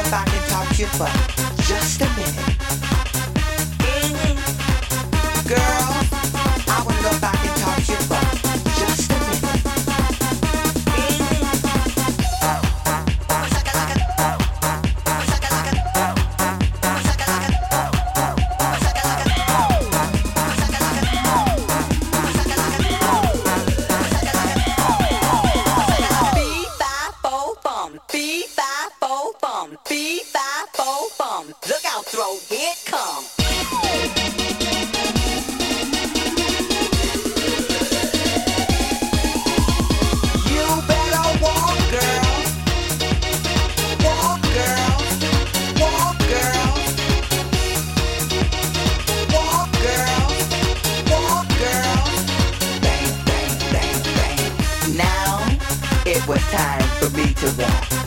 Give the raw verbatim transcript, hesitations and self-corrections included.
if I can talk to you for just a minute. Mm-hmm. Girl, I wanna know if I can talk to you for just a minute. Look out, throw, here it come. You better walk, girl. Walk, girl. Walk, girl. Walk, girl. Walk, girl. Bang, bang, bang, bang. Now it was time for me to walk.